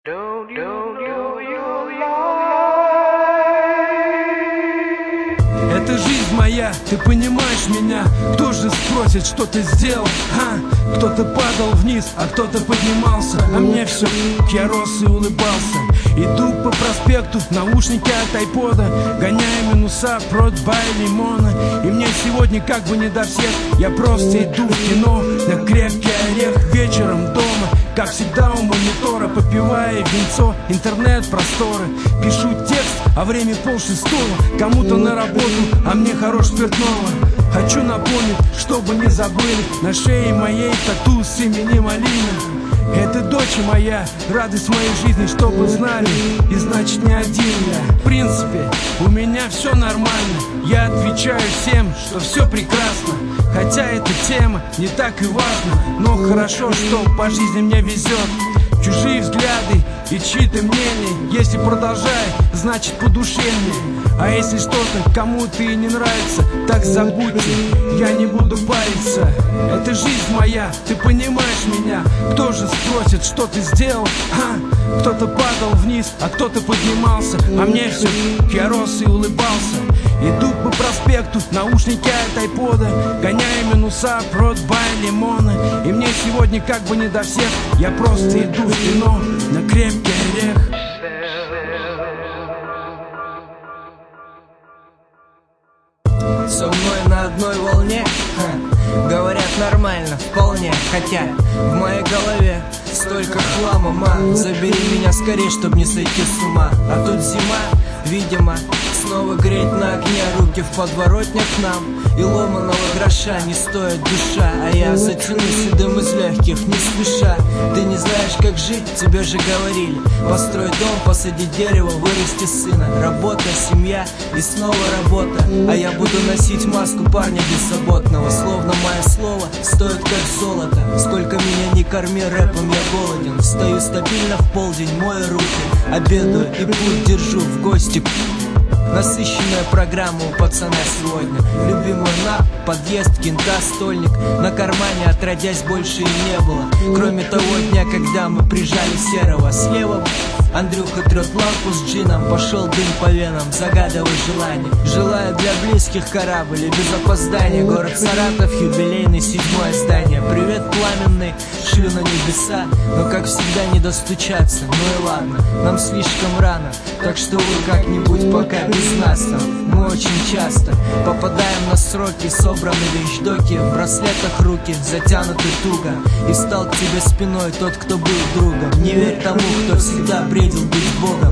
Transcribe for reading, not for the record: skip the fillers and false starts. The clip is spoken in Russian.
Это жизнь моя, ты понимаешь меня? Кто же спросит, что ты сделал? Кто-то падал вниз, а кто-то поднимался. А мне все, я рос и улыбался. Иду по проспекту, наушники от айпода, гоняя минуса, прот-бай лимона. И мне сегодня как бы не до всех. Я просто иду в кино на крепкий орех. Вечером дома, как всегда у монитора, попивая винцо, интернет-просторы. Пишу текст, а время 5:30. Кому-то на работу, а мне хорош спиртного. Хочу напомнить, чтобы не забыли, на шее моей тату с именем Алина. Это дочь моя, радость моей жизни, чтобы знали, и значит не один я. В принципе, у меня все нормально. Я отвечаю всем, что все прекрасно. Хотя эта тема не так и важна, но хорошо, что по жизни мне везет. Чужие взгляды и чьи-то мнения, если продолжай, значит по душе мне. А если что-то кому-то и не нравится, так забудьте, я не буду париться. Это жизнь моя, ты понимаешь меня? Кто же спросит, что ты сделал? Кто-то падал вниз, а кто-то поднимался. А мне все, я рос и улыбался. Иду по проспекту, наушники от айпода, гоняя минуса, прот-бай лимона. И мне сегодня как бы не до всех. Я просто иду в кино на крепкий орех. Со мной на одной волне, говорят нормально, вполне. Хотя в моей голове столько хлама, ма. Забери меня скорей, чтоб не сойти с ума. А тут зима, видимо, снова греть на огне. Руки в подворотнях нам, и ломаного гроша не стоит душа. А я затянусь и дым из легких, не спеша. Ты не знаешь, как жить, тебе же говорили. Построй дом, посади дерево, вырасти сына. Работа, семья и снова работа. А я буду носить маску парня беззаботного. Словно мое слово стоит как золото. Сколько меня не корми рэпом, я голоден. Встаю стабильно в полдень, мою руки, обедаю и путь держу в гости. Насыщенная программа у пацана сегодня. Любимый на подъезд, кента, стольник. На кармане отродясь больше и не было, кроме того дня, когда мы прижали серого. Слева Андрюха трет лампу с джином. Пошел дым по венам, загадывай желание. Желаю для близких корабль и без опоздания. Город Саратов, юбилейный, 7-е здание. Привет, пламенный, шлю на небеса. Но как всегда не достучаться. Ну и ладно, нам слишком рано, так что вы как-нибудь пока без нас там. Мы очень часто попадаем на сроки. Собраны вещдоки, в браслетах руки затянуты туго. И встал к тебе спиной тот, кто был другом. Не верь тому, кто всегда бредил быть Богом.